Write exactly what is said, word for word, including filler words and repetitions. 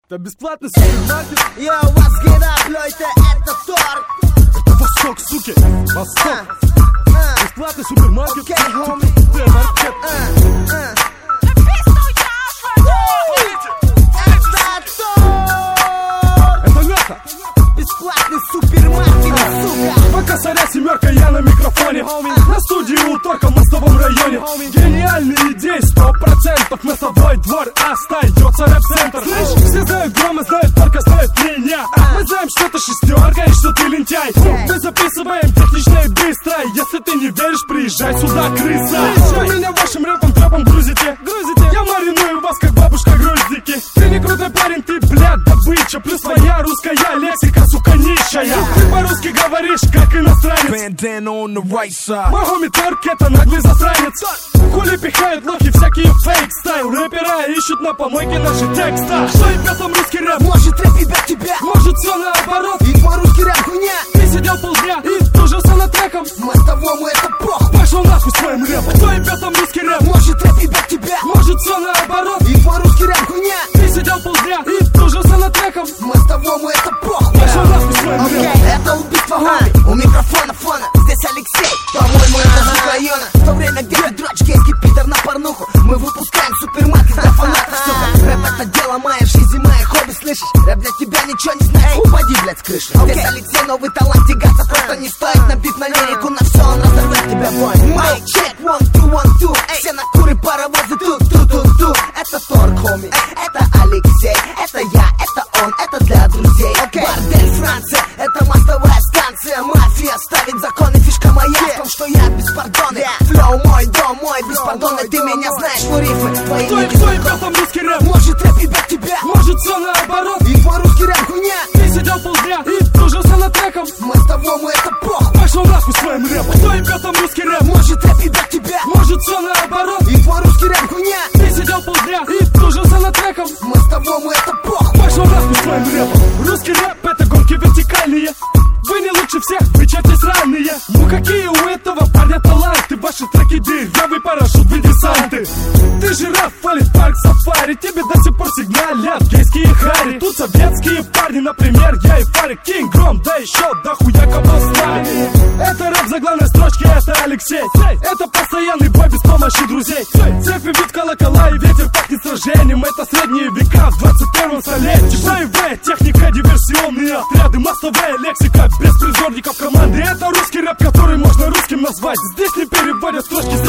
Это бесплатный супермаркет. Йоу, what's good up, Leute, это торг. Это Восток, суки, Восток. Бесплатный супермаркет. Окей, хоми. Супермаркет. Это Леха. Бесплатный супермаркет, сука. Пока царя семерка, я на микрофоне. На студии у Торка в мостовом районе. Гениальные идеи, сто процентов. Мостовой двор, остается рэп-центр. Все знают Грома, знают Торка, знают меня. Мы знаем, что ты шестерка и что ты лентяй. Мы записываем технично и быстро. Если ты не веришь, приезжай сюда, крыса. Вы меня вашим рэпом, трэпом грузите. Грузите. Я мариную вас, как бабушка груздики. Ты не крутой парень, ты, блядь, добыча. Плюс твоя русская лексика, сука, нищая. Ты по-русски говоришь, как иностранец. Мой хоми Торк, это наглый засранец. Хули пихают лохи, всякие фейк-стайл. Рэпера ищут на помойке наши текста. Что ебет там русский рэп? Может рэп ебет тебя, Может все наоборот. и твой русский рэп хуйня. Ты сидел полдня и тужился над треком. Мостовому это пох. Пошел нахуй своим рэпом. Кто ебет там русский рэп? Может рэп ебет тебя, Может все наоборот. и твой русский рэп хуйня. Ты сидел полдня и тужился над треком. Мостовому это пох. Пошел нахуй своим Окей, рэпом. это убийство хоми. У микрофона фона, здесь Алексей. По-моему, это звук района. В то время, где дрочь, гейский пидор на порнуху, мы выпускаем супермаркет для фанатов, сука. Рэп это дело моя, в жизни моя хобби, слышишь? Рэп для тебя ничего не знает, упади, блядь, с крыши. Здесь Алексей, новый талант, тягаться просто не стоит. Набит на лирику, на все он разорвет тебя, бой. Майк, чек, one, two, one, two. Все на куры, паровозы, ту-ту-ту-ту. Это Торк, хоми, это Алексей. Это я, это он, это для друзей. Бордель, Франция, это мостовая станция. Мафия ставит законы, фишка моя в том, что я беспардонный. Флоу мой, дом мой, беспардонный. Ты меня знаешь, ну рифмы твои Кто, ники. кто ебет там русский рэп? Может рэп ебет тебя, Может все наоборот. и твой русский рэп хуйня. Ты сидел полдня и тужился над треком. Мостовому это пох. Пошел нахуй своим рэпом. Кто ебет там русский рэп? Может рэп ебет тебя, Может все наоборот. и твой русский рэп хуйня. Ты сидел полдня и тужился над треком. Мостовому это пох. Пошел нахуй своим рэпом. Русский рэп это гонки вертикальные. Вы не лучше всех, вы черти сраные. Ну какие у этого парня таланты? Ваши треки дырявый парашют, вы десанты. Ты жираф, валит парк сафари. Тебе до сих пор сигналят гейские хари. Тут советские парни, например, я и Фарик. Кинг Гром, да еще дохуя кого славит. Это рэп за главной строчки, это Алексей. Это постоянный бой без помощи друзей. Цепи, бит, колокола и ветер пахнет сражением. Это средние века в двадцать первом столетии. Боевая техника, диверсионные отряды. Массовая лексика, без призорников команды. Это русский рэп, который можно русским назвать. Здесь не переводят строчки